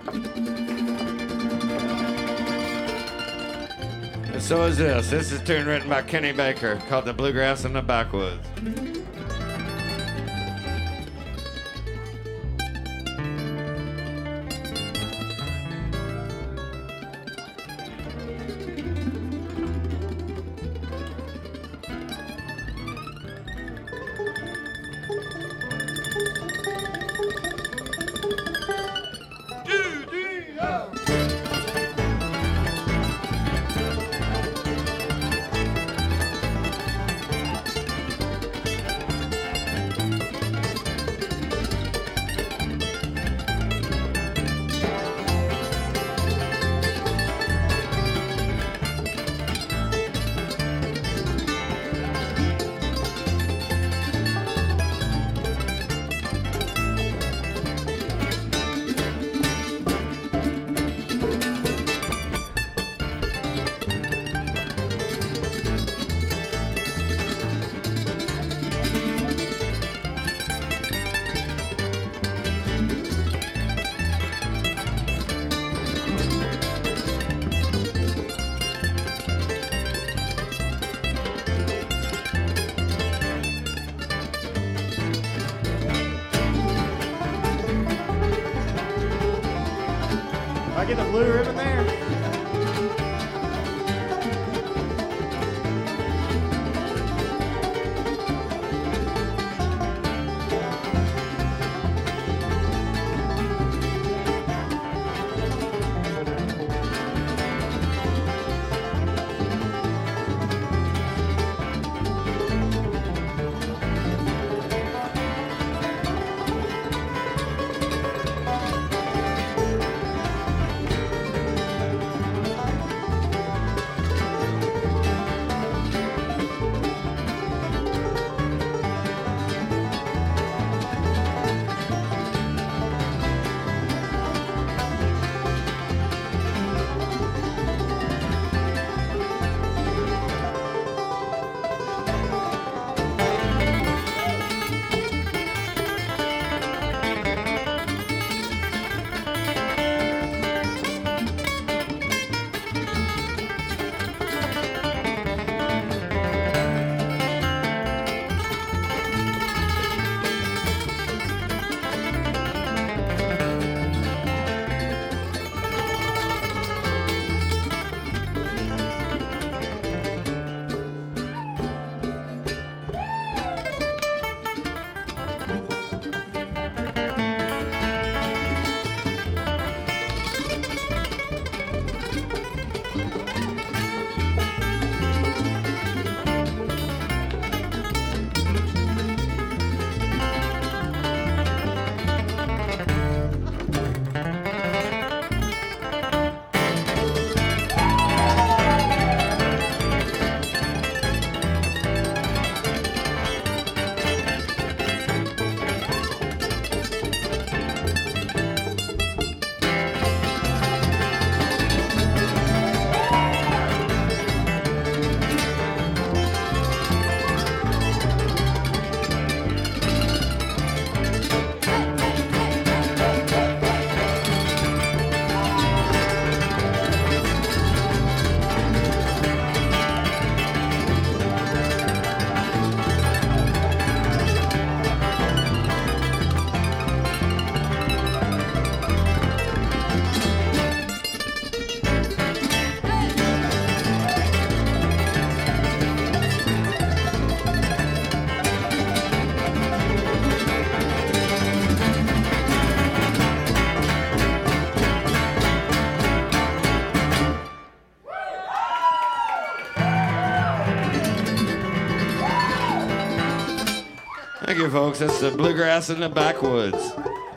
And so is this. This is a tune written by Kenny Baker called The Bluegrass in the Backwoods. Get the blue ribbon there. Thank you, folks. That's the Bluegrass in the Backwoods.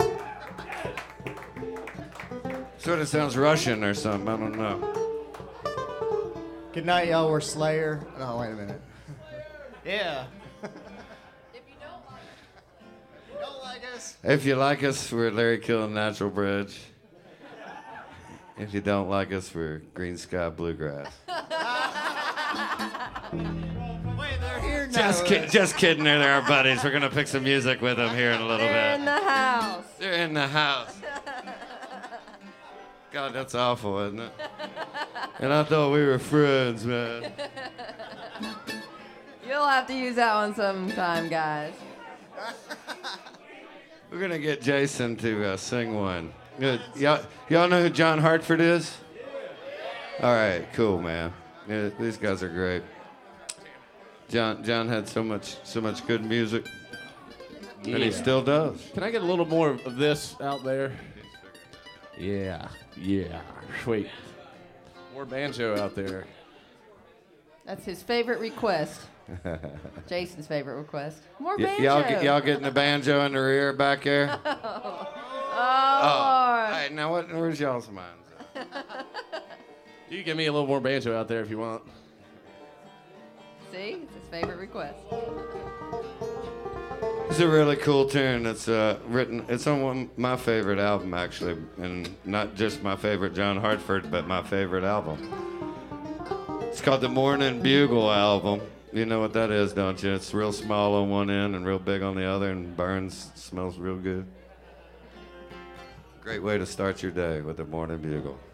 Sort of sounds Russian or something. I don't know. Good night, y'all. We're Slayer. Oh, wait a minute. Yeah. If you Don't like us. If you like us, we're Larry Kill and Natural Bridge. If you don't like us, we're Green Sky Bluegrass. Wait, they're here now. Just kidding. They're our buddies. We're going to pick some music with them here in a little They're in bit. the house. They're in the house. God, that's awful, isn't it? And I thought we were friends, man. You'll have to use that one sometime, guys. We're gonna get Jason to sing one. Good. Y'all know who John Hartford is? All right, cool, man. Yeah, these guys are great. John had so much good music, and he still does. Can I get a little more of this out there? Yeah. Sweet. More banjo out there. That's his favorite request. Jason's favorite request. More Y- banjo. y'all getting the banjo in the rear back there? Oh, Lord. Hey, now where's y'all's minds? You can give me a little more banjo out there if you want. See? It's his favorite request. It's a really cool tune. It's written. It's on my favorite album, actually, and not just my favorite John Hartford, but my favorite album. It's called the Morning Bugle album. You know what that is, don't you? It's real small on one end and real big on the other, and burns, smells real good. Great way to start your day with the Morning Bugle.